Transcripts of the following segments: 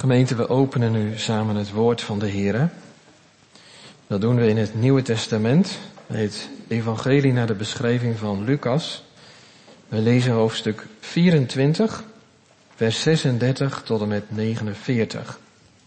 Gemeente, we openen nu samen het woord van de Heere. Dat doen we in het Nieuwe Testament, het Evangelie naar de beschrijving van Lucas. We lezen hoofdstuk 24, vers 36 tot en met 49.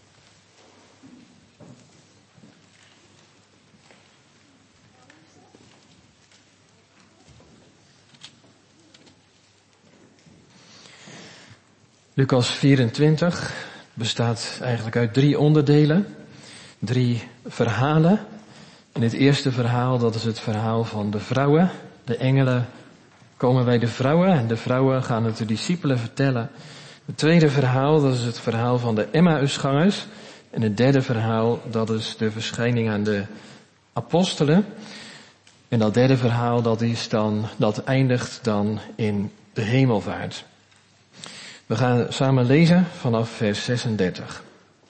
Lucas 24 bestaat eigenlijk uit 3 onderdelen, 3 verhalen. In het eerste verhaal, dat is het verhaal van de vrouwen. De engelen komen bij de vrouwen en de vrouwen gaan het de discipelen vertellen. Het tweede verhaal, dat is het verhaal van de Emmausgangers. En het derde verhaal, dat is de verschijning aan de apostelen. En dat derde verhaal, dat eindigt dan in de hemelvaart. We gaan samen lezen vanaf vers 36.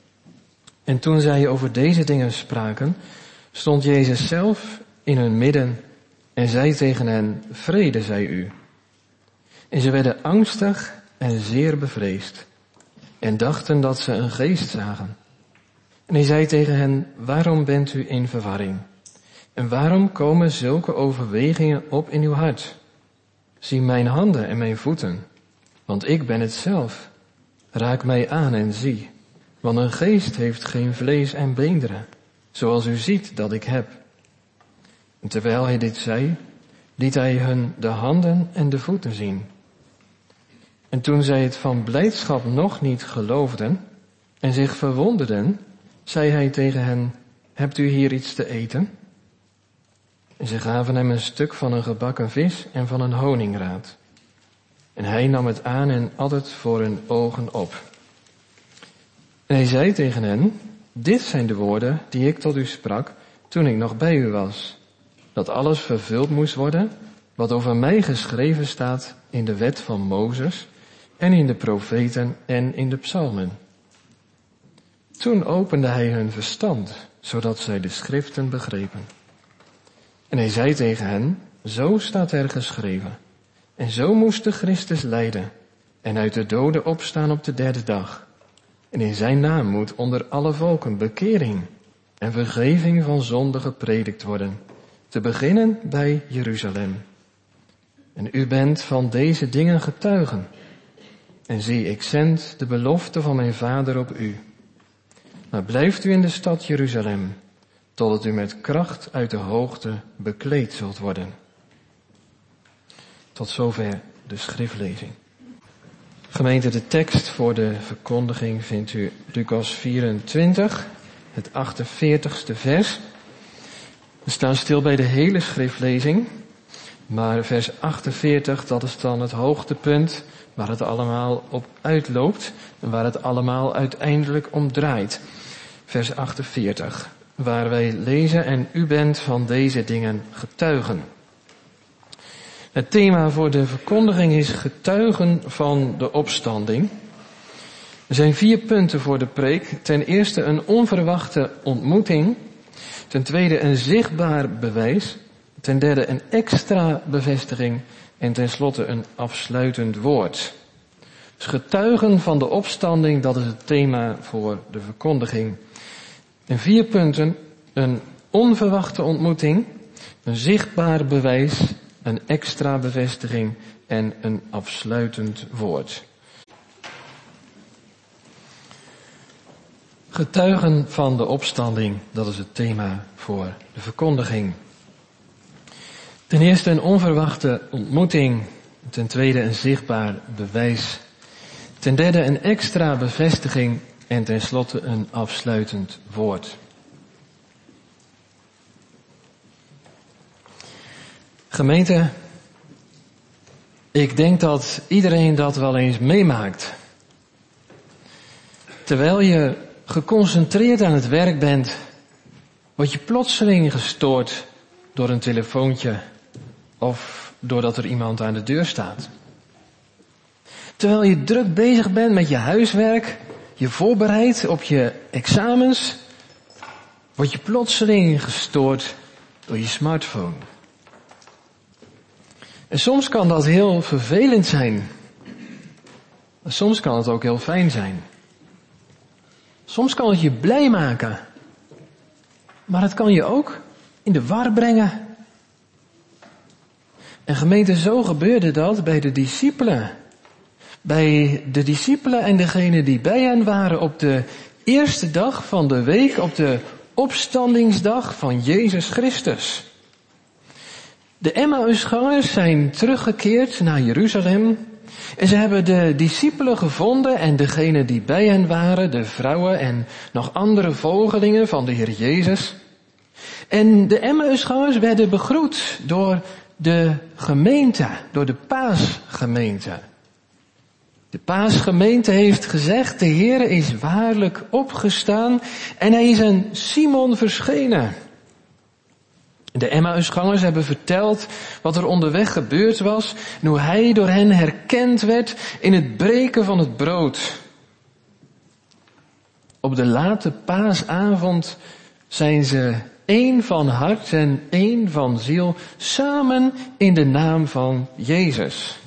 En toen zij over deze dingen spraken, stond Jezus zelf in hun midden en zei tegen hen, vrede zij u. En ze werden angstig en zeer bevreesd en dachten dat ze een geest zagen. En hij zei tegen hen, waarom bent u in verwarring? En waarom komen zulke overwegingen op in uw hart? Zie mijn handen en mijn voeten, want ik ben het zelf. Raak mij aan en zie, want een geest heeft geen vlees en beenderen, zoals u ziet dat ik heb. En terwijl hij dit zei, liet hij hun de handen en de voeten zien. En toen zij het van blijdschap nog niet geloofden en zich verwonderden, zei hij tegen hen, hebt u hier iets te eten? En ze gaven hem een stuk van een gebakken vis en van een honingraad. En hij nam het aan en at het voor hun ogen op. En hij zei tegen hen, dit zijn de woorden die ik tot u sprak toen ik nog bij u was. Dat alles vervuld moest worden wat over mij geschreven staat in de wet van Mozes en in de profeten en in de psalmen. Toen opende hij hun verstand, zodat zij de schriften begrepen. En hij zei tegen hen, zo staat er geschreven. En zo moest de Christus lijden en uit de doden opstaan op de 3e dag. En in zijn naam moet onder alle volken bekering en vergeving van zonden gepredikt worden, te beginnen bij Jeruzalem. En u bent van deze dingen getuigen. En zie, ik zend de belofte van mijn Vader op u. Maar blijft u in de stad Jeruzalem, totdat u met kracht uit de hoogte bekleed zult worden. Tot zover de schriftlezing. Gemeente, de tekst voor de verkondiging vindt u Lucas 24, het 48ste vers. We staan stil bij de hele schriftlezing, maar vers 48, dat is dan het hoogtepunt waar het allemaal op uitloopt en waar het allemaal uiteindelijk om draait. Vers 48, waar wij lezen, en u bent van deze dingen getuigen. Het thema voor de verkondiging is getuigen van de opstanding. Er zijn 4 punten voor de preek. Ten eerste een onverwachte ontmoeting. Ten tweede een zichtbaar bewijs. Ten derde een extra bevestiging. En tenslotte een afsluitend woord. Dus getuigen van de opstanding, dat is het thema voor de verkondiging. En 4 punten, een onverwachte ontmoeting, een zichtbaar bewijs, een extra bevestiging en een afsluitend woord. Getuigen van de opstanding, dat is het thema voor de verkondiging. Ten eerste een onverwachte ontmoeting, ten tweede een zichtbaar bewijs, ten derde een extra bevestiging en tenslotte een afsluitend woord. Gemeente, ik denk dat iedereen dat wel eens meemaakt. Terwijl je geconcentreerd aan het werk bent, word je plotseling gestoord door een telefoontje of doordat er iemand aan de deur staat. Terwijl je druk bezig bent met je huiswerk, je voorbereidt op je examens, word je plotseling gestoord door je smartphone. En soms kan dat heel vervelend zijn. Maar soms kan het ook heel fijn zijn. Soms kan het je blij maken. Maar het kan je ook in de war brengen. En gemeente, zo gebeurde dat bij de discipelen. Bij de discipelen en degenen die bij hen waren op de eerste dag van de week, op de opstandingsdag van Jezus Christus. De Emmausgangers zijn teruggekeerd naar Jeruzalem en ze hebben de discipelen gevonden en degenen die bij hen waren, de vrouwen en nog andere volgelingen van de Heer Jezus. En de Emmausgangers werden begroet door de gemeente, door de Paasgemeente. De Paasgemeente heeft gezegd, de Heer is waarlijk opgestaan en hij is aan Simon verschenen. De Emmausgangers hebben verteld wat er onderweg gebeurd was en hoe hij door hen herkend werd in het breken van het brood. Op de late paasavond zijn ze één van hart en één van ziel, samen in de naam van Jezus.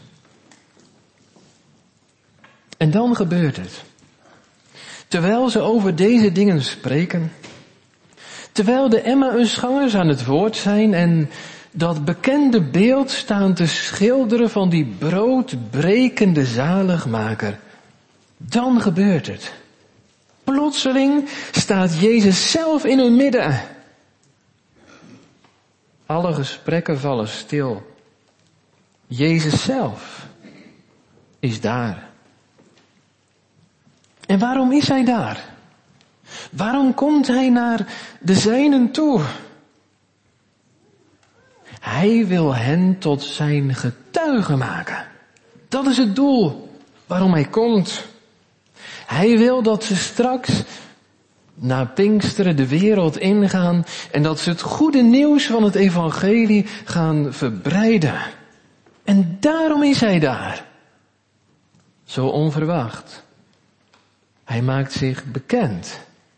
En dan gebeurt het. Terwijl ze over deze dingen spreken, terwijl de Emmausgangers aan het woord zijn en dat bekende beeld staan te schilderen van die broodbrekende zaligmaker, dan gebeurt het. Plotseling staat Jezus zelf in hun midden. Alle gesprekken vallen stil. Jezus zelf is daar. En waarom is hij daar? Waarom komt hij naar de zijnen toe? Hij wil hen tot zijn getuigen maken. Dat is het doel waarom hij komt. Hij wil dat ze straks na Pinksteren de wereld ingaan en dat ze het goede nieuws van het evangelie gaan verbreiden. En daarom is hij daar. Zo onverwacht. Hij maakt zich bekend.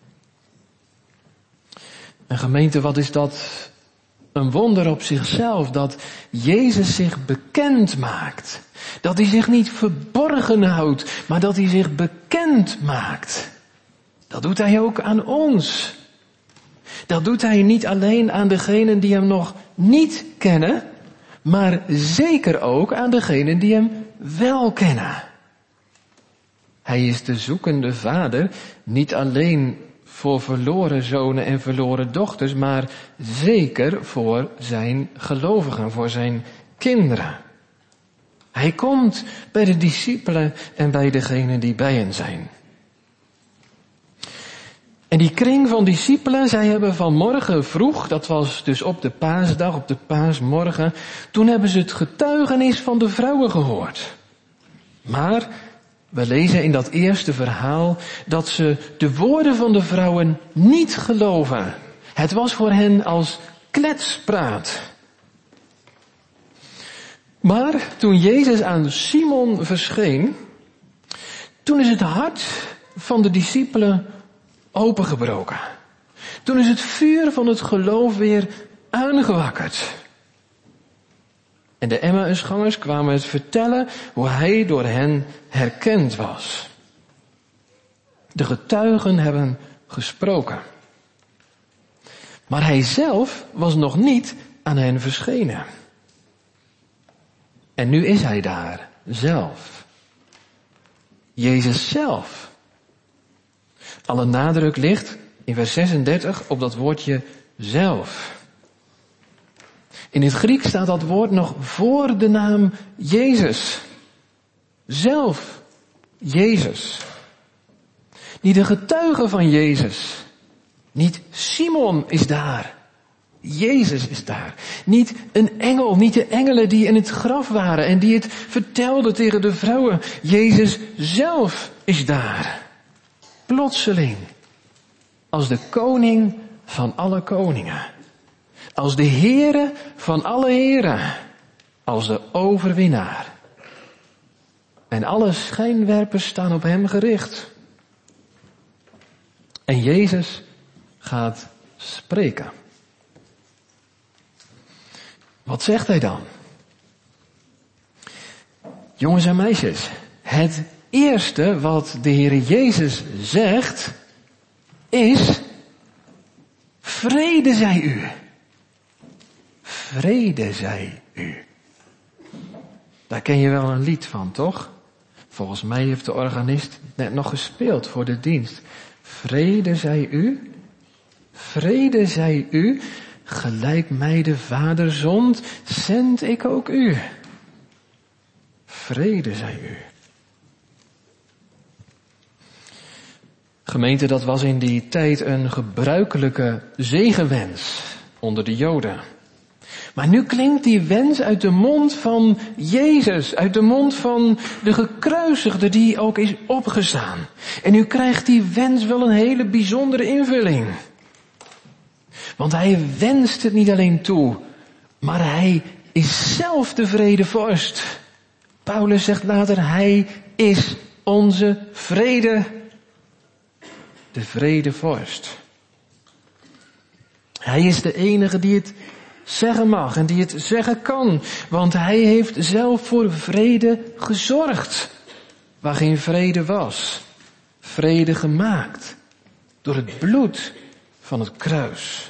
En gemeente, wat is dat een wonder op zichzelf, dat Jezus zich bekend maakt. Dat hij zich niet verborgen houdt, maar dat hij zich bekend maakt. Dat doet hij ook aan ons. Dat doet hij niet alleen aan degenen die hem nog niet kennen, maar zeker ook aan degenen die hem wel kennen. Hij is de zoekende vader, niet alleen voor verloren zonen en verloren dochters, maar zeker voor zijn gelovigen, voor zijn kinderen. Hij komt bij de discipelen en bij degenen die bij hen zijn. En die kring van discipelen, zij hebben vanmorgen vroeg, dat was dus op de paasdag, op de paasmorgen, toen hebben ze het getuigenis van de vrouwen gehoord. Maar we lezen in dat eerste verhaal dat ze de woorden van de vrouwen niet geloven. Het was voor hen als kletspraat. Maar toen Jezus aan Simon verscheen, toen is het hart van de discipelen opengebroken. Toen is het vuur van het geloof weer aangewakkerd. En de Emmausgangers kwamen het vertellen hoe hij door hen herkend was. De getuigen hebben gesproken. Maar hij zelf was nog niet aan hen verschenen. En nu is hij daar, zelf. Jezus zelf. Alle nadruk ligt in vers 36 op dat woordje zelf. In het Grieks staat dat woord nog voor de naam Jezus. Zelf Jezus. Niet de getuige van Jezus. Niet Simon is daar. Jezus is daar. Niet een engel, niet de engelen die in het graf waren en die het vertelden tegen de vrouwen. Jezus zelf is daar. Plotseling. Als de koning van alle koningen. Als de Heere van alle heren. Als de overwinnaar. En alle schijnwerpers staan op hem gericht. En Jezus gaat spreken. Wat zegt hij dan? Jongens en meisjes, het eerste wat de Heer Jezus zegt, is, vrede zij u. Vrede zij u. Daar ken je wel een lied van, toch? Volgens mij heeft de organist net nog gespeeld voor de dienst. Vrede zij u. Vrede zij u. Gelijk mij de Vader zond, zend ik ook u. Vrede zij u. Gemeente, dat was in die tijd een gebruikelijke zegenwens onder de Joden. Maar nu klinkt die wens uit de mond van Jezus, uit de mond van de gekruisigde die ook is opgestaan. En nu krijgt die wens wel een hele bijzondere invulling. Want hij wenst het niet alleen toe, maar hij is zelf de vredevorst. Paulus zegt later, hij is onze vrede. De vredevorst. Hij is de enige die het zeggen mag en die het zeggen kan. Want hij heeft zelf voor vrede gezorgd. Waar geen vrede was. Vrede gemaakt. Door het bloed van het kruis.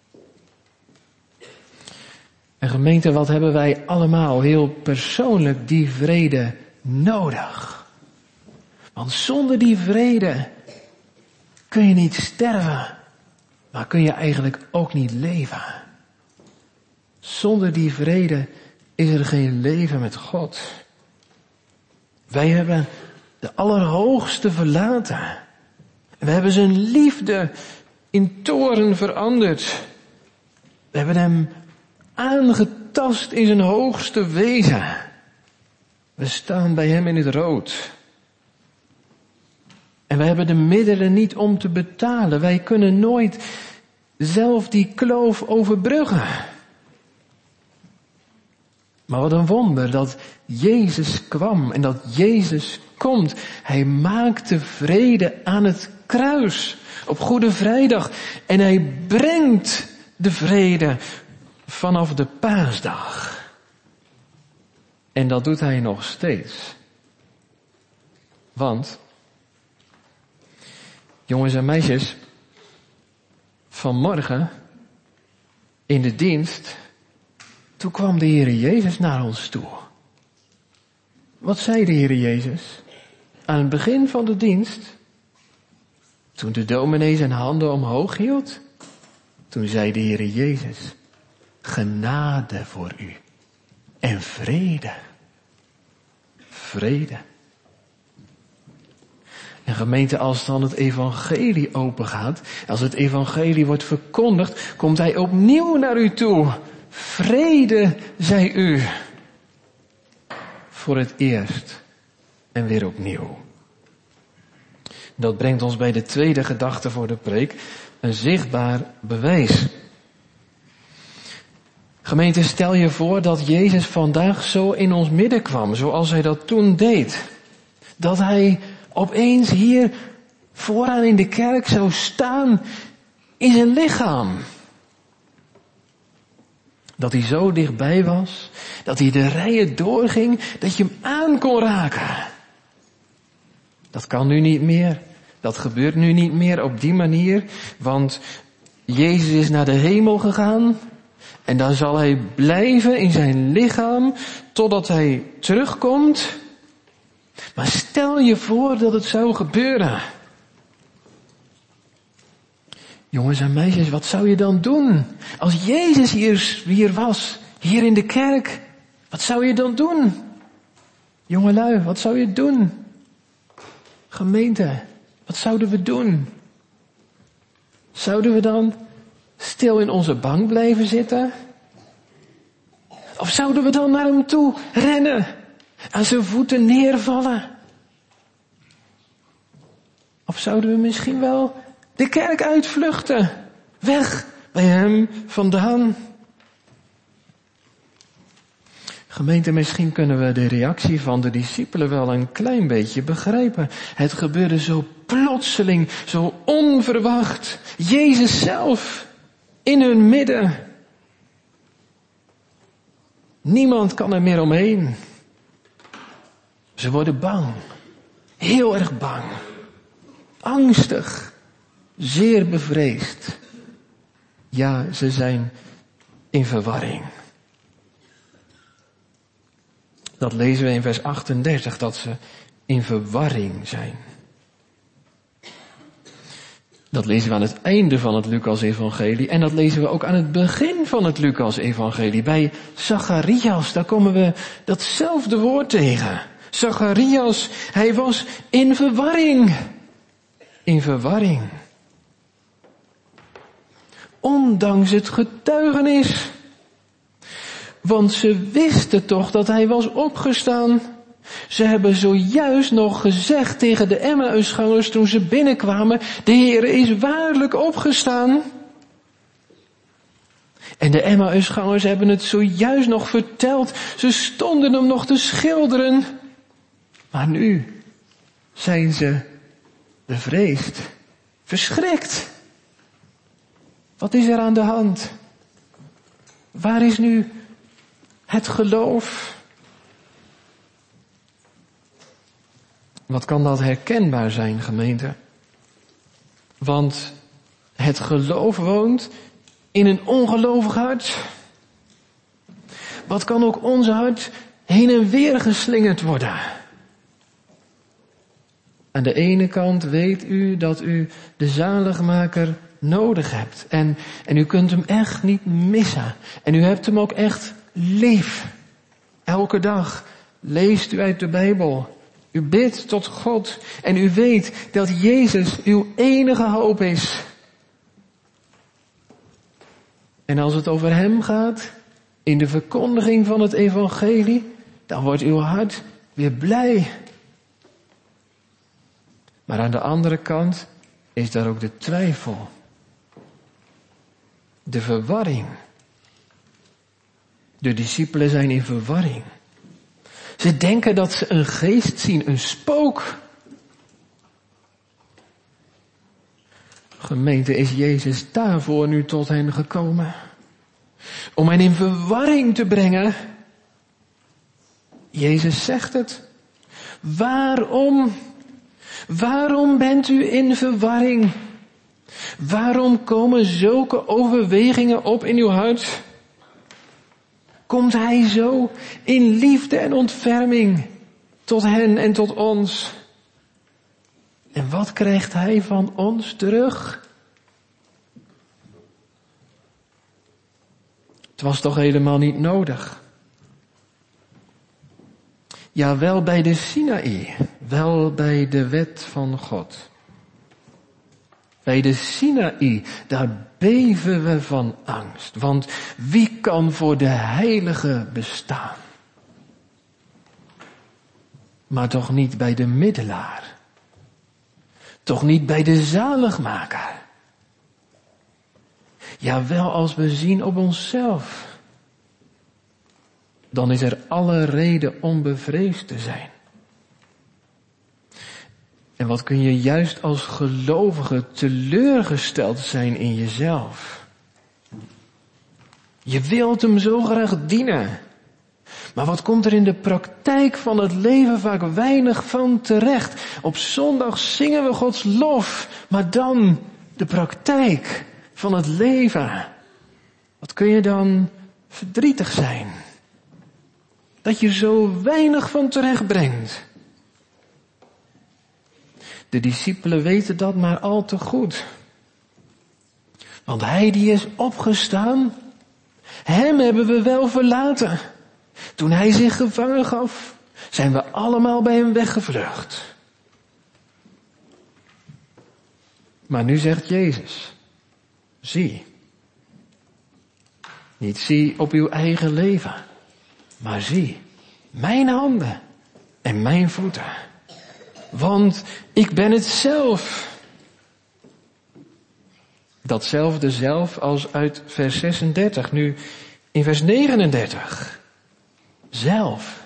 En gemeente, wat hebben wij allemaal heel persoonlijk die vrede nodig? Want zonder die vrede kun je niet sterven, maar kun je eigenlijk ook niet leven. Zonder die vrede is er geen leven met God. Wij hebben de Allerhoogste verlaten. We hebben zijn liefde in toorn veranderd. We hebben hem aangetast in zijn hoogste wezen. We staan bij hem in het rood. En wij hebben de middelen niet om te betalen. Wij kunnen nooit zelf die kloof overbruggen. Maar wat een wonder dat Jezus kwam en dat Jezus komt. Hij maakte vrede aan het kruis op Goede Vrijdag. En hij brengt de vrede vanaf de paasdag. En dat doet hij nog steeds. Want, jongens en meisjes, vanmorgen in de dienst, toen kwam de Heere Jezus naar ons toe. Wat zei de Heere Jezus? Aan het begin van de dienst, toen de dominee zijn handen omhoog hield, toen zei de Heere Jezus, genade voor u en vrede. Vrede. En gemeente, als dan het evangelie opengaat, als het evangelie wordt verkondigd, komt hij opnieuw naar u toe. Vrede zij u. Voor het eerst en weer opnieuw. Dat brengt ons bij de tweede gedachte voor de preek, een zichtbaar bewijs. Gemeente, stel je voor dat Jezus vandaag zo in ons midden kwam, zoals hij dat toen deed. Dat hij opeens hier vooraan in de kerk zou staan in zijn lichaam. Dat hij zo dichtbij was, dat hij de rijen doorging, dat je hem aan kon raken. Dat kan nu niet meer. Dat gebeurt nu niet meer op die manier, want Jezus is naar de hemel gegaan en dan zal hij blijven in zijn lichaam totdat hij terugkomt. Maar stel je voor dat het zou gebeuren. Jongens en meisjes, wat zou je dan doen? Als Jezus hier was, hier in de kerk, wat zou je dan doen? Jongelui, wat zou je doen? Gemeente, wat zouden we doen? Zouden we dan stil in onze bank blijven zitten? Of zouden we dan naar hem toe rennen, aan zijn voeten neervallen? Of zouden we misschien wel de kerk uitvluchten, weg bij hem vandaan? Gemeente, misschien kunnen we de reactie van de discipelen wel een klein beetje begrijpen. Het gebeurde zo plotseling, zo onverwacht. Jezus zelf in hun midden. Niemand kan er meer omheen. Ze worden bang. Heel erg bang. Angstig. zeer bevreesd. Ja, ze zijn in verwarring. Dat lezen we in vers 38, dat ze in verwarring zijn. Dat lezen we aan het einde van het Lucas-evangelie en dat lezen we ook aan het begin van het Lucas-evangelie. Bij Zacharias, daar komen we datzelfde woord tegen. Zacharias, hij was in verwarring. In verwarring. Ondanks het getuigenis. Want ze wisten toch dat hij was opgestaan. Ze hebben zojuist nog gezegd tegen de Emmausgangers toen ze binnenkwamen, de Heer is waarlijk opgestaan. En de Emmausgangers hebben het zojuist nog verteld. Ze stonden hem nog te schilderen. Maar nu zijn ze bevreesd, verschrikt. Wat is er aan de hand? Waar is nu het geloof? Wat kan dat herkenbaar zijn, gemeente? Want het geloof woont in een ongelovig hart. Wat kan ook ons hart heen en weer geslingerd worden? Aan de ene kant weet u dat u de zaligmaker nodig hebt. En u kunt hem echt niet missen. En u hebt hem ook echt lief. Elke dag leest u uit de Bijbel. U bidt tot God en u weet dat Jezus uw enige hoop is. En als het over hem gaat, in de verkondiging van het evangelie, dan wordt uw hart weer blij. Maar aan de andere kant is daar ook de twijfel. De verwarring. De discipelen zijn in verwarring. Ze denken dat ze een geest zien, een spook. Gemeente, is Jezus daarvoor nu tot hen gekomen? Om hen in verwarring te brengen? Jezus zegt het. Waarom bent u in verwarring? Waarom komen zulke overwegingen op in uw hart? Komt hij zo in liefde en ontferming tot hen en tot ons? En wat krijgt hij van ons terug? Het was toch helemaal niet nodig? Ja, wel bij de Sinaï, wel bij de wet van God. Bij de Sinaï, daar beven we van angst. Want wie kan voor de heilige bestaan? Maar toch niet bij de middelaar. Toch niet bij de zaligmaker. Ja, wel als we zien op onszelf. Dan is er alle reden om bevreesd te zijn. En wat kun je juist als gelovige teleurgesteld zijn in jezelf. Je wilt hem zo graag dienen. Maar wat komt er in de praktijk van het leven vaak weinig van terecht? Op zondag zingen we Gods lof, maar dan de praktijk van het leven. Wat kun je dan verdrietig zijn? Dat je zo weinig van terecht brengt. De discipelen weten dat maar al te goed. Want hij die is opgestaan, hem hebben we wel verlaten. Toen hij zich gevangen gaf, zijn we allemaal bij hem weggevlucht. Maar nu zegt Jezus, zie. Niet zie op uw eigen leven, maar zie mijn handen en mijn voeten. Want ik ben het zelf. Datzelfde zelf als uit vers 36, nu in vers 39. Zelf.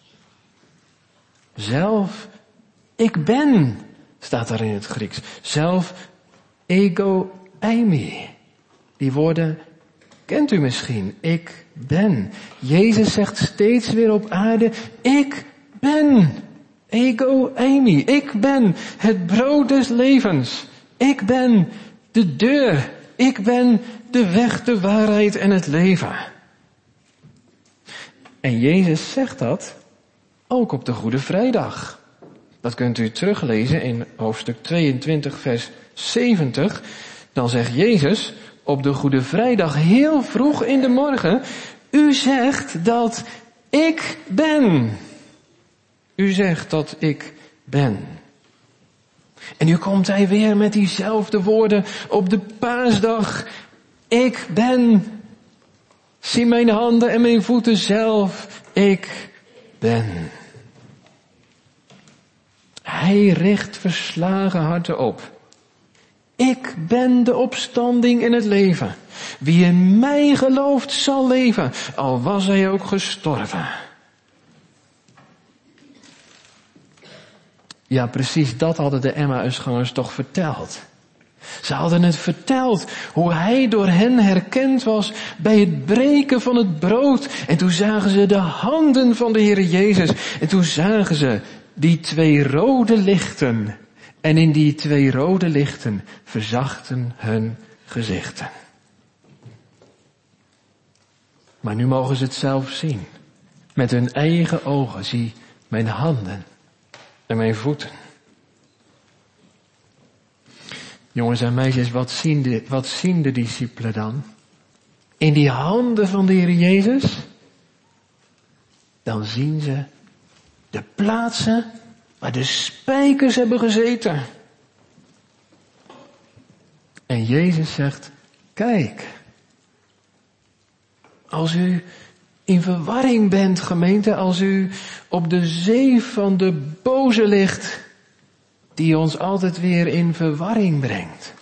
Zelf, ik ben, staat daar in het Grieks. Zelf, ego eimi. Die woorden kent u misschien. Ik ben. Jezus zegt steeds weer op aarde, ik ben. Ego eimi. Ik ben het brood des levens. Ik ben de deur. Ik ben de weg, de waarheid en het leven. En Jezus zegt dat ook op de Goede Vrijdag. Dat kunt u teruglezen in hoofdstuk 22 vers 70. Dan zegt Jezus op de Goede Vrijdag heel vroeg in de morgen: u zegt dat ik ben. U zegt dat ik ben. En nu komt hij weer met diezelfde woorden op de paasdag. Ik ben. Zie mijn handen en mijn voeten zelf. Ik ben. Hij richt verslagen harten op. Ik ben de opstanding en het leven. Wie in mij gelooft zal leven, al was hij ook gestorven. Ja, precies dat hadden de Emmausgangers toch verteld. Ze hadden het verteld hoe hij door hen herkend was bij het breken van het brood. En toen zagen ze de handen van de Heer Jezus. En toen zagen ze die 2 rode lichten. En in die 2 rode lichten verzachten hun gezichten. Maar nu mogen ze het zelf zien. Met hun eigen ogen. Zie mijn handen en mijn voeten. Jongens en meisjes, wat zien de discipelen dan? In die handen van de Heer Jezus? Dan zien ze de plaatsen waar de spijkers hebben gezeten. En Jezus zegt, kijk, als u in verwarring bent, gemeente, als u op de zee van de boze ligt, die ons altijd weer in verwarring brengt.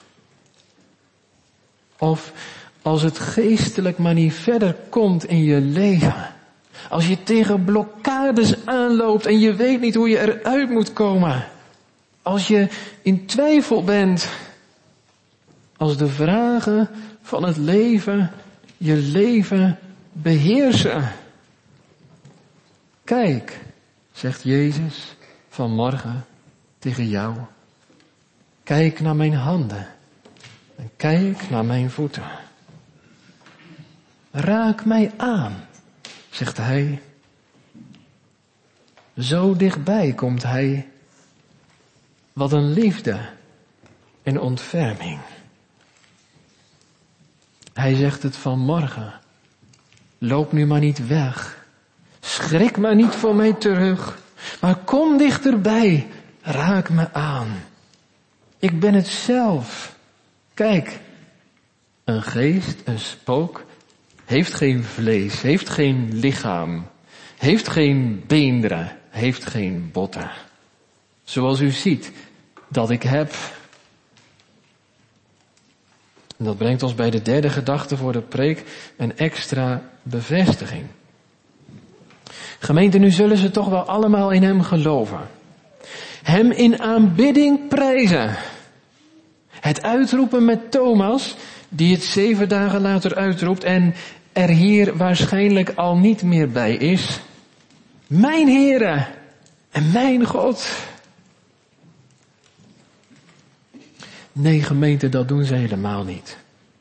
Of als het geestelijk maar niet verder komt in je leven. Als je tegen blokkades aanloopt en je weet niet hoe je eruit moet komen. Als je in twijfel bent. Als de vragen van het leven je leven beheersen. Kijk, zegt Jezus vanmorgen tegen jou. Kijk naar mijn handen. En kijk naar mijn voeten. Raak mij aan, zegt hij. Zo dichtbij komt hij. Wat een liefde en ontferming. Hij zegt het vanmorgen. Loop nu maar niet weg. Schrik maar niet voor mij terug. Maar kom dichterbij. Raak me aan. Ik ben het zelf. Kijk, een geest, een spook, heeft geen vlees, heeft geen lichaam, heeft geen beenderen, heeft geen botten. Zoals u ziet dat ik heb. En dat brengt ons bij de derde gedachte voor de preek, een extra bevestiging. Gemeente, nu zullen ze toch wel allemaal in hem geloven. Hem in aanbidding prijzen. Het uitroepen met Thomas, die het 7 dagen later uitroept en er hier waarschijnlijk al niet meer bij is. Mijn Heere en mijn God. Nee, gemeente, dat doen ze helemaal niet.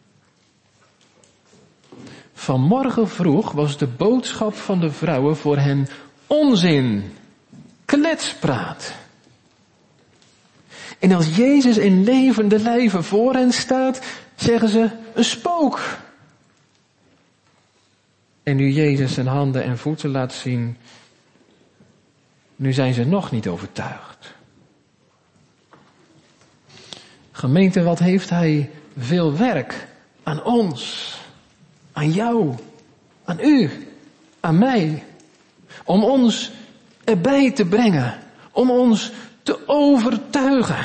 Vanmorgen vroeg was de boodschap van de vrouwen voor hen onzin, kletspraat. En als Jezus in levende lijven voor hen staat, zeggen ze een spook. En nu Jezus zijn handen en voeten laat zien, nu zijn ze nog niet overtuigd. Gemeente, wat heeft hij veel werk aan ons, aan jou, aan u, aan mij, om ons erbij te brengen, om ons te overtuigen.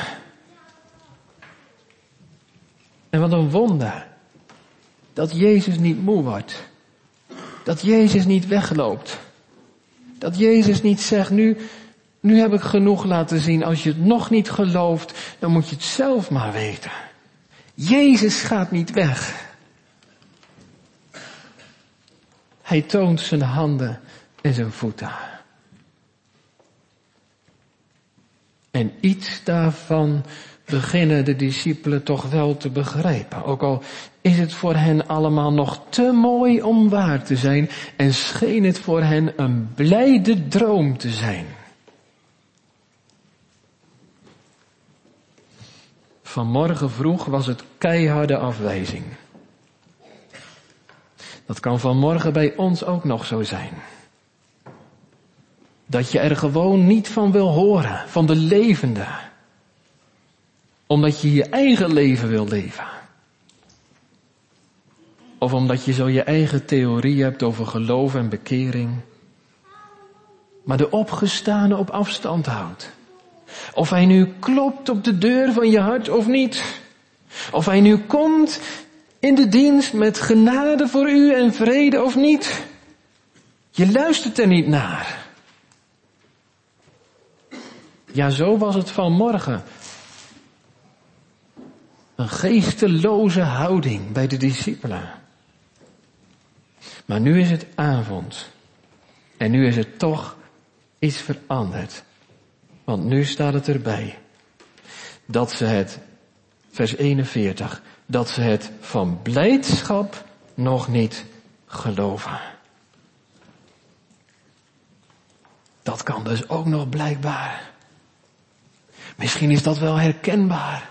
En wat een wonder, dat Jezus niet moe wordt, dat Jezus niet wegloopt, dat Jezus niet zegt, nu heb ik genoeg laten zien, als je het nog niet gelooft, dan moet je het zelf maar weten. Jezus gaat niet weg. Hij toont zijn handen en zijn voeten. En iets daarvan beginnen de discipelen toch wel te begrijpen. Ook al is het voor hen allemaal nog te mooi om waar te zijn en scheen het voor hen een blijde droom te zijn. Vanmorgen vroeg was het keiharde afwijzing. Dat kan vanmorgen bij ons ook nog zo zijn. Dat je er gewoon niet van wil horen, van de levende. Omdat je je eigen leven wil leven. Of omdat je zo je eigen theorie hebt over geloof en bekering. Maar de opgestane op afstand houdt. Of hij nu klopt op de deur van je hart of niet. Of hij nu komt in de dienst met genade voor u en vrede of niet. Je luistert er niet naar. Ja, zo was het vanmorgen. Een geesteloze houding bij de discipelen. Maar nu is het avond. En nu is het toch iets veranderd. Want nu staat het erbij. Dat ze het, vers 41, dat ze het van blijdschap nog niet geloven. Dat kan dus ook nog blijkbaar. Misschien is dat wel herkenbaar.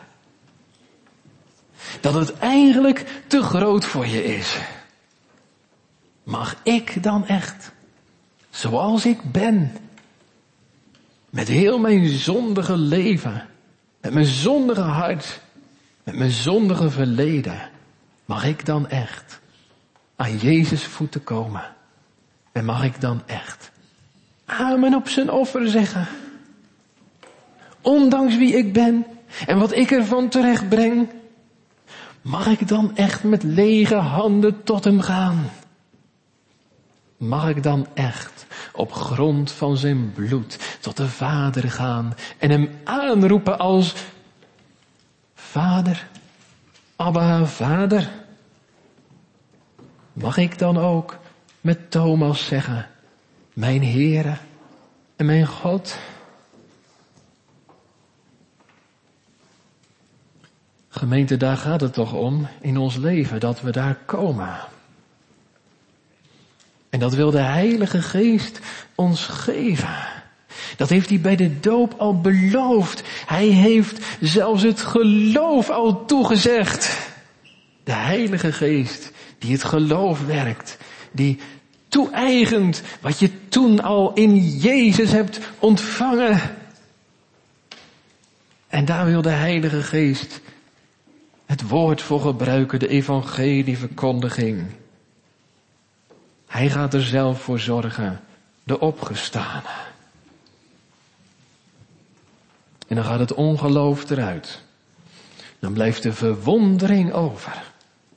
Dat het eigenlijk te groot voor je is. Mag ik dan echt, zoals ik ben, met heel mijn zondige leven, met mijn zondige hart, met mijn zondige verleden, mag ik dan echt aan Jezus voeten komen? En mag ik dan echt amen op zijn offer zeggen? Ondanks wie ik ben en wat ik ervan terecht breng, mag ik dan echt met lege handen tot hem gaan? Mag ik dan echt op grond van zijn bloed tot de Vader gaan en hem aanroepen als Vader, Abba, Vader? Mag ik dan ook met Thomas zeggen, mijn Heere en mijn God? Gemeente, daar gaat het toch om in ons leven, dat we daar komen. En dat wil de Heilige Geest ons geven. Dat heeft hij bij de doop al beloofd. Hij heeft zelfs het geloof al toegezegd. De Heilige Geest die het geloof werkt. Die toe-eigent wat je toen al in Jezus hebt ontvangen. En daar wil de Heilige Geest het woord voor gebruiken, de evangelieverkondiging. Hij gaat er zelf voor zorgen, de opgestane. En dan gaat het ongeloof eruit. Dan blijft de verwondering over.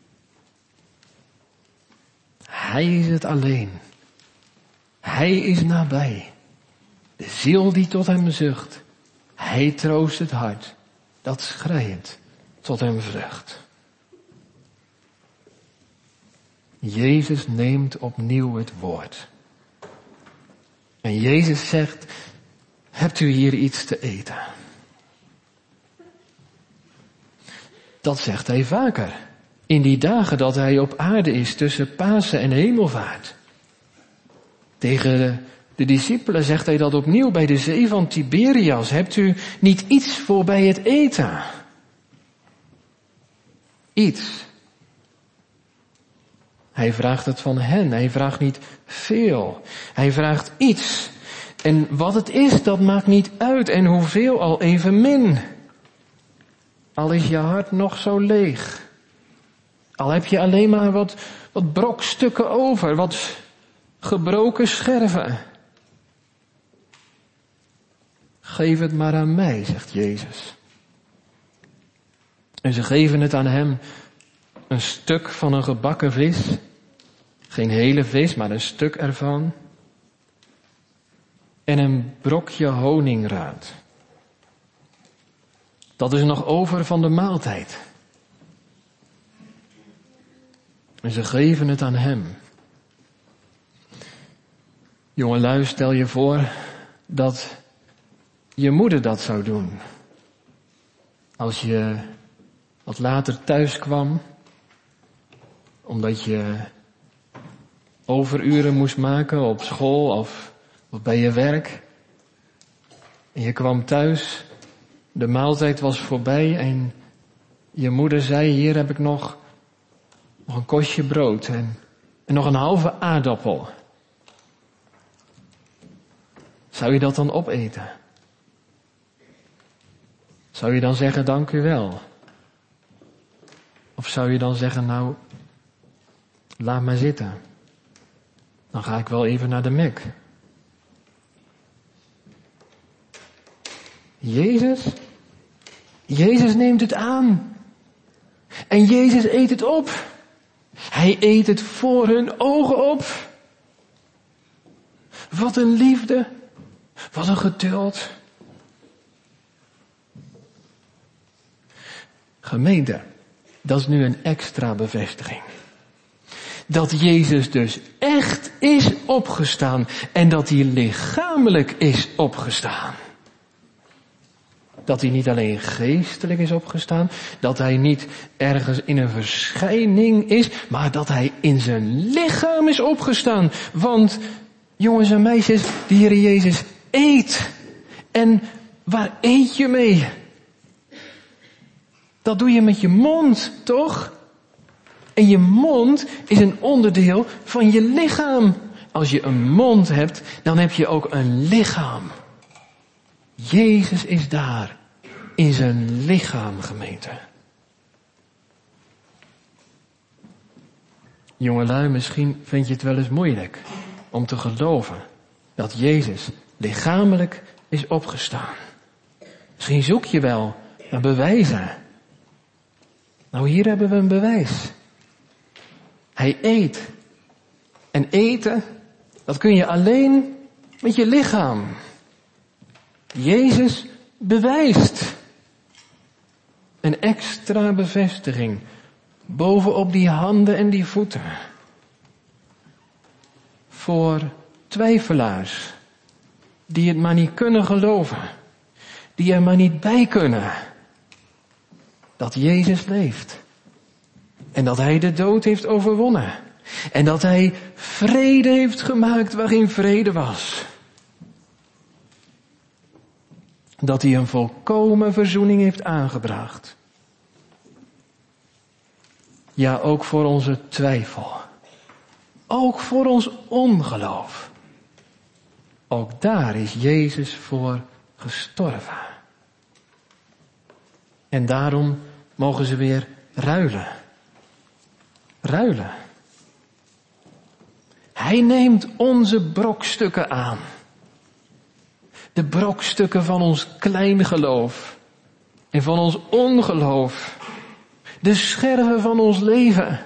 Hij is het alleen. Hij is nabij. De ziel die tot hem zucht. Hij troost het hart dat schreiend tot hem vlucht. Jezus neemt opnieuw het woord. En Jezus zegt, hebt u hier iets te eten? Dat zegt hij vaker. In die dagen dat hij op aarde is tussen Pasen en Hemelvaart. Tegen de discipelen zegt hij dat opnieuw bij de zee van Tiberias. Hebt u niet iets voor bij het eten? Iets. Hij vraagt het van hen. Hij vraagt niet veel. Hij vraagt iets. En wat het is, dat maakt niet uit. En hoeveel al evenmin. Al is je hart nog zo leeg. Al heb je alleen maar wat brokstukken over. Wat gebroken scherven. Geef het maar aan mij, zegt Jezus. En ze geven het aan hem. Een stuk van een gebakken vis. Geen hele vis, maar een stuk ervan. En een brokje honingraad. Dat is nog over van de maaltijd. En ze geven het aan hem. Jongelui, stel je voor dat je moeder dat zou doen. Als je wat later thuis kwam, omdat je overuren moest maken op school of bij je werk. En je kwam thuis, de maaltijd was voorbij en je moeder zei, hier heb ik nog een korstje brood en nog een halve aardappel. Zou je dat dan opeten? Zou je dan zeggen, dank u wel? Of zou je dan zeggen, nou, laat maar zitten. Dan ga ik wel even naar de Mac. Jezus neemt het aan. En Jezus eet het op. Hij eet het voor hun ogen op. Wat een liefde. Wat een geduld. Gemeente, dat is nu een extra bevestiging. Dat Jezus dus echt is opgestaan en dat hij lichamelijk is opgestaan. Dat hij niet alleen geestelijk is opgestaan, dat hij niet ergens in een verschijning is, maar dat hij in zijn lichaam is opgestaan. Want, jongens en meisjes, de Heer Jezus eet. En waar eet je mee? Dat doe je met je mond, toch? En je mond is een onderdeel van je lichaam. Als je een mond hebt, dan heb je ook een lichaam. Jezus is daar, in zijn lichaam, gemeente. Jongelui, misschien vind je het wel eens moeilijk om te geloven dat Jezus lichamelijk is opgestaan. Misschien zoek je wel naar bewijzen. Nou, hier hebben we een bewijs. Hij eet. En eten, dat kun je alleen met je lichaam. Jezus bewijst. Een extra bevestiging bovenop die handen en die voeten. Voor twijfelaars die het maar niet kunnen geloven. Die er maar niet bij kunnen. Dat Jezus leeft. En dat hij de dood heeft overwonnen. En dat hij vrede heeft gemaakt waar geen vrede was. Dat hij een volkomen verzoening heeft aangebracht. Ja, ook voor onze twijfel. Ook voor ons ongeloof. Ook daar is Jezus voor gestorven. En daarom mogen ze weer ruilen. Ruilen. Hij neemt onze brokstukken aan. De brokstukken van ons klein geloof. En van ons ongeloof. De scherven van ons leven.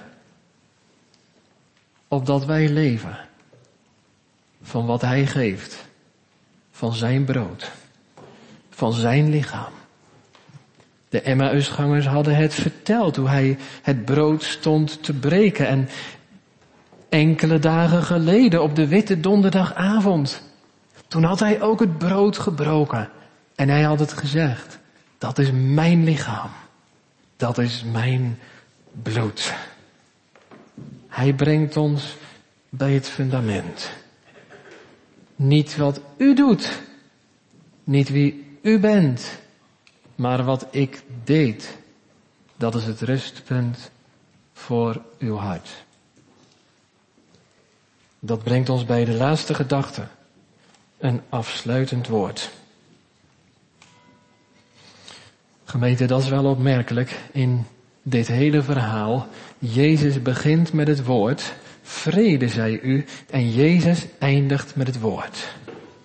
Opdat wij leven. Van wat hij geeft. Van zijn brood. Van zijn lichaam. De Emmausgangers hadden het verteld hoe hij het brood stond te breken. En enkele dagen geleden op de witte donderdagavond. Toen had hij ook het brood gebroken. En hij had het gezegd. Dat is mijn lichaam. Dat is mijn bloed. Hij brengt ons bij het fundament. Niet wat u doet. Niet wie u bent. Maar wat ik deed. Dat is het rustpunt voor uw hart. Dat brengt ons bij de laatste gedachte. Een afsluitend woord. Gemeente, dat is wel opmerkelijk in dit hele verhaal. Jezus begint met het woord. Vrede zij u. En Jezus eindigt met het woord.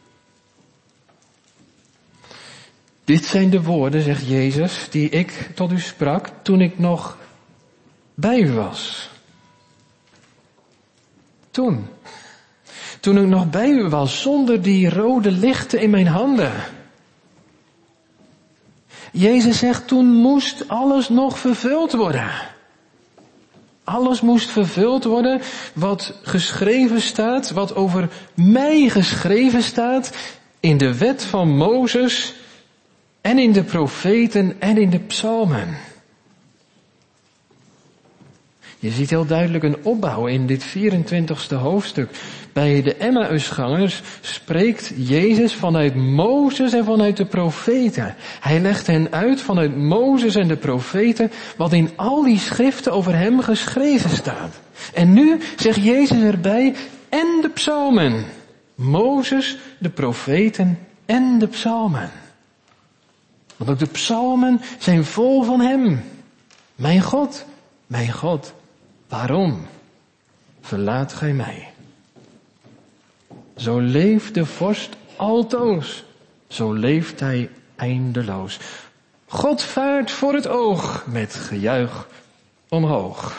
Dit zijn de woorden, zegt Jezus, die ik tot u sprak toen ik nog bij u was. Toen ik nog bij u was, zonder die rode lichten in mijn handen. Jezus zegt, toen moest alles nog vervuld worden. Alles moest vervuld worden wat geschreven staat, wat over mij geschreven staat in de wet van Mozes en in de profeten en in de psalmen. Je ziet heel duidelijk een opbouw in dit 24e hoofdstuk. Bij de Emmausgangers spreekt Jezus vanuit Mozes en vanuit de profeten. Hij legt hen uit vanuit Mozes en de profeten wat in al die schriften over hem geschreven staat. En nu zegt Jezus erbij en de psalmen. Mozes, de profeten en de psalmen. Want ook de psalmen zijn vol van hem. Mijn God, waarom verlaat gij mij? Zo leeft de vorst altoos, zo leeft hij eindeloos. God vaart voor het oog met gejuich omhoog.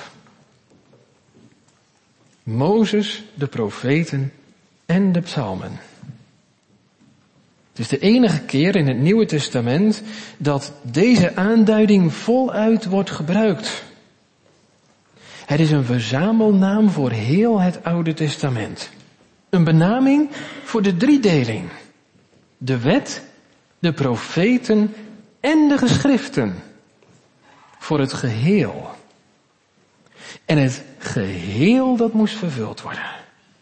Mozes, de profeten en de psalmen. Het is de enige keer in het Nieuwe Testament dat deze aanduiding voluit wordt gebruikt. Het is een verzamelnaam voor heel het Oude Testament. Een benaming voor de driedeling. De wet, de profeten en de geschriften. Voor het geheel. En het geheel dat moest vervuld worden.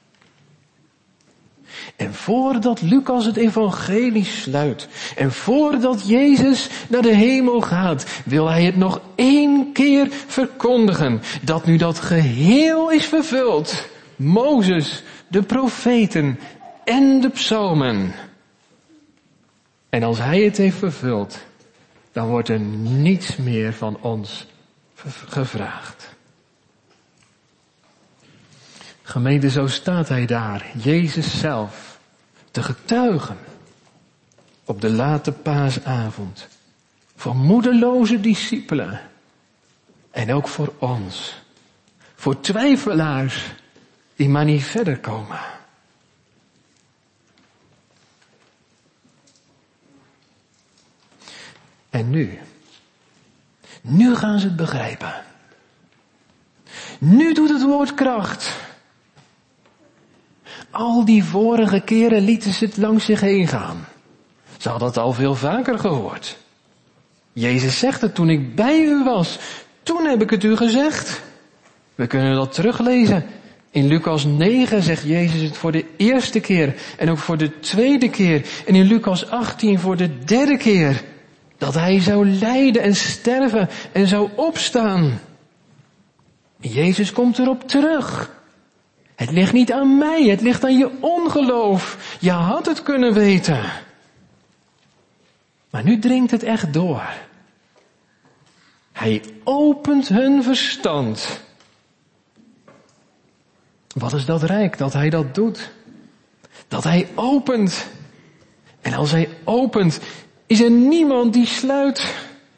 En voordat Lucas het evangelie sluit, en voordat Jezus naar de hemel gaat, wil hij het nog 1 keer verkondigen, dat nu dat geheel is vervuld. Mozes, de profeten en de psalmen. En als hij het heeft vervuld, dan wordt er niets meer van ons gevraagd. Gemeente, zo staat hij daar, Jezus zelf, te getuigen op de late paasavond. Voor moedeloze discipelen en ook voor ons. Voor twijfelaars die maar niet verder komen. En nu gaan ze het begrijpen. Nu doet het woord kracht. Al die vorige keren lieten ze het langs zich heen gaan. Ze hadden het al veel vaker gehoord. Jezus zegt het, toen ik bij u was, toen heb ik het u gezegd. We kunnen dat teruglezen. In Lucas 9 zegt Jezus het voor de eerste keer en ook voor de tweede keer. En in Lucas 18 voor de derde keer. Dat hij zou lijden en sterven en zou opstaan. En Jezus komt erop terug. Het ligt niet aan mij, het ligt aan je ongeloof. Je had het kunnen weten. Maar nu dringt het echt door. Hij opent hun verstand. Wat is dat rijk dat hij dat doet? Dat hij opent. En als hij opent, is er niemand die sluit.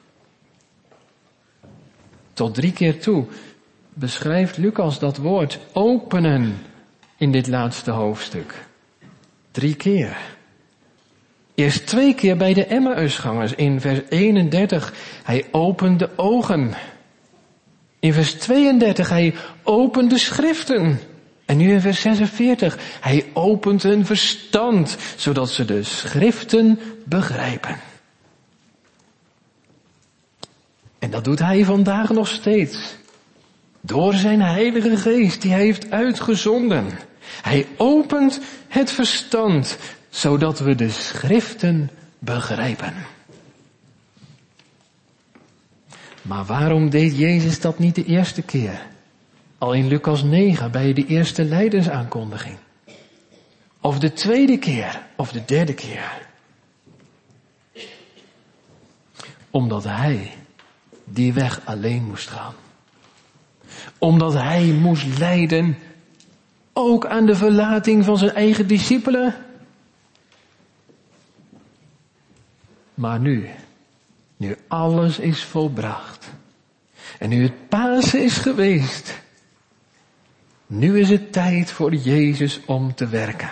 Tot 3 keer toe beschrijft Lucas dat woord openen in dit laatste hoofdstuk. 3 keer. Eerst 2 keer bij de Emmausgangers in vers 31. Hij opent de ogen. In vers 32 hij opent de schriften. En nu in vers 46. Hij opent hun verstand, zodat ze de schriften begrijpen. En dat doet hij vandaag nog steeds. Door zijn Heilige Geest die hij heeft uitgezonden. Hij opent het verstand, zodat we de schriften begrijpen. Maar waarom deed Jezus dat niet de eerste keer? Al in Lucas 9 bij de eerste lijdensaankondiging. Of de tweede keer, of de derde keer. Omdat hij die weg alleen moest gaan. Omdat hij moest lijden, ook aan de verlating van zijn eigen discipelen. Maar nu alles is volbracht. En nu het Pasen is geweest. Nu is het tijd voor Jezus om te werken.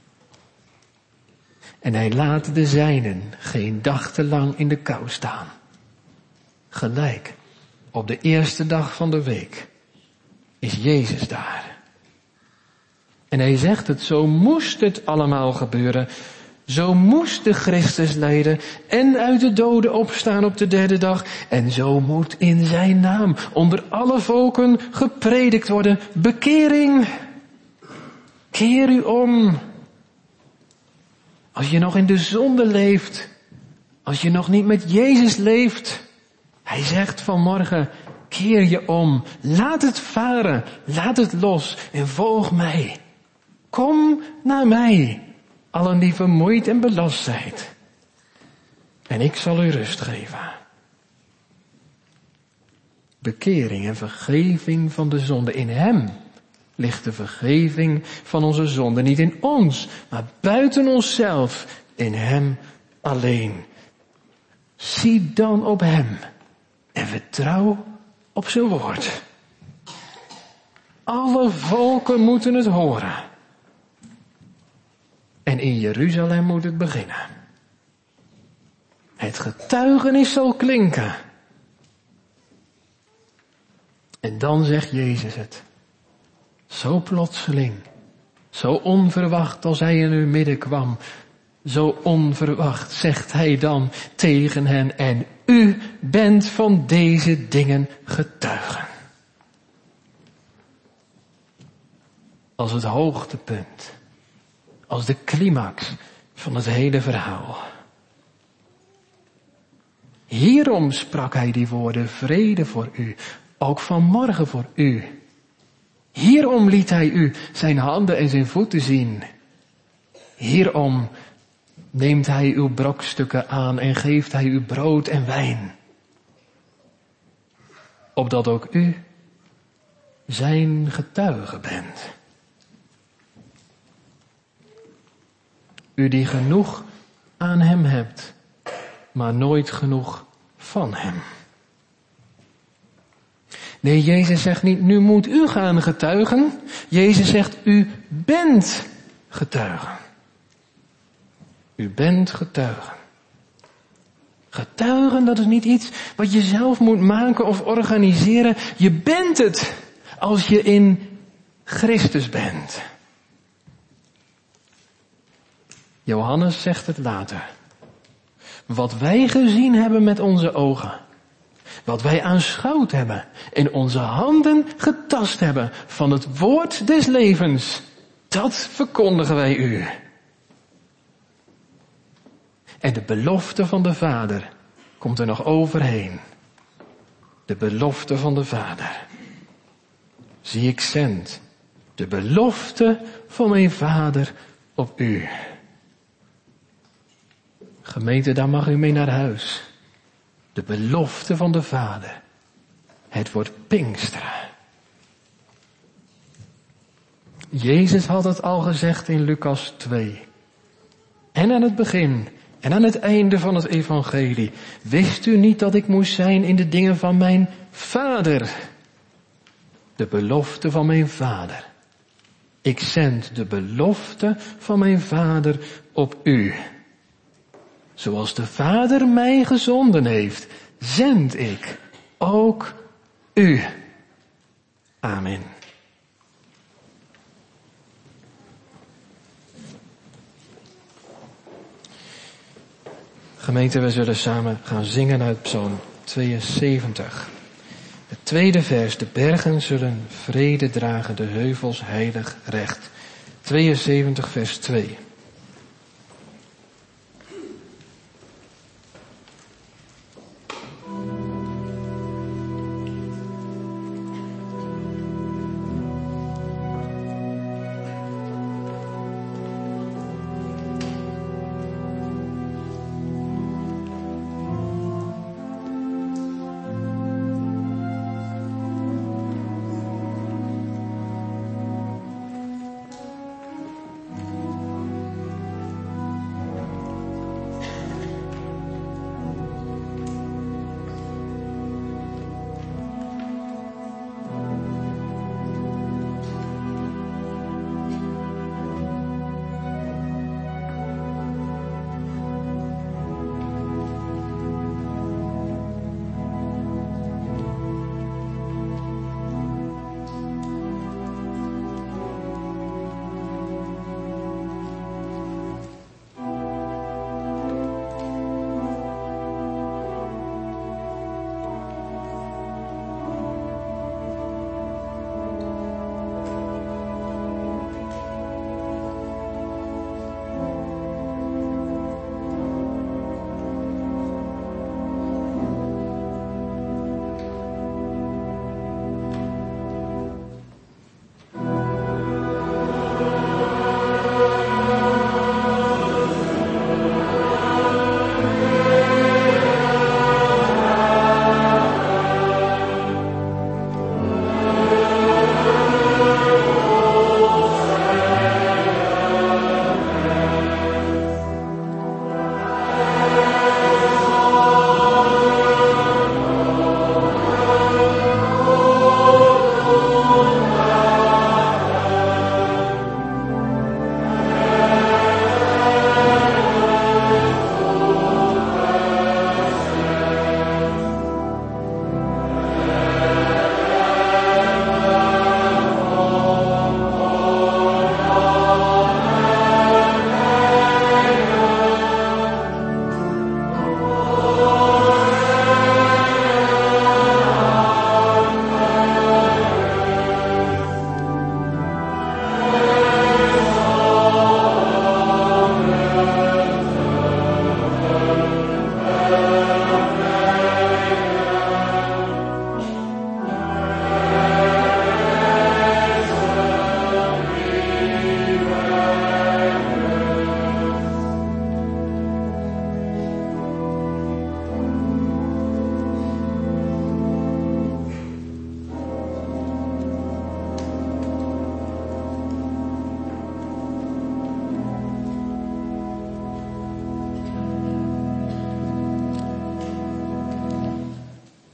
En hij laat de zijnen geen dag te lang in de kou staan. Gelijk, op de eerste dag van de week is Jezus daar. En hij zegt het, zo moest het allemaal gebeuren, Zo moest de Christus lijden en uit de doden opstaan op de derde dag. En zo moet in zijn naam onder alle volken gepredikt worden. Bekering. Keer u om. Als je nog in de zonde leeft. Als je nog niet met Jezus leeft. Hij zegt vanmorgen, keer je om. Laat het varen. Laat het los en volg mij. Kom naar mij. Allen die vermoeid en belast zijt. En ik zal u rust geven. Bekering en vergeving van de zonde. In hem ligt de vergeving van onze zonde. Niet in ons, maar buiten onszelf. In hem alleen. Zie dan op hem. En vertrouw op zijn woord. Alle volken moeten het horen. En in Jeruzalem moet het beginnen. Het getuigenis zal klinken. En dan zegt Jezus het. Zo plotseling. Zo onverwacht als hij in hun midden kwam. Zo onverwacht zegt hij dan tegen hen. En u bent van deze dingen getuigen. Als het hoogtepunt. Als de climax van het hele verhaal. Hierom sprak hij die woorden, vrede voor u, ook vanmorgen voor u. Hierom liet hij u zijn handen en zijn voeten zien. Hierom neemt hij uw brokstukken aan en geeft hij u brood en wijn. Opdat ook u zijn getuige bent. U die genoeg aan hem hebt, maar nooit genoeg van hem. Nee, Jezus zegt niet, nu moet u gaan getuigen. Jezus zegt, u bent getuigen. U bent getuigen. Getuigen, dat is niet iets wat je zelf moet maken of organiseren. Je bent het als je in Christus bent. Johannes zegt het later. Wat wij gezien hebben met onze ogen. Wat wij aanschouwd hebben. En onze handen getast hebben van het woord des levens. Dat verkondigen wij u. En de belofte van de Vader komt er nog overheen. De belofte van de Vader. Zie, ik zend de belofte van mijn Vader op u. Gemeente, daar mag u mee naar huis. De belofte van de Vader. Het wordt Pinksteren. Jezus had het al gezegd in Lucas 2. En aan het begin en aan het einde van het evangelie. Wist u niet dat ik moest zijn in de dingen van mijn Vader? De belofte van mijn Vader. Ik zend de belofte van mijn Vader op u. Zoals de Vader mij gezonden heeft, zend ik ook u. Amen. Gemeente, we zullen samen gaan zingen uit Psalm 72. Het tweede vers, de bergen zullen vrede dragen, de heuvels heilig recht. 72 vers 2.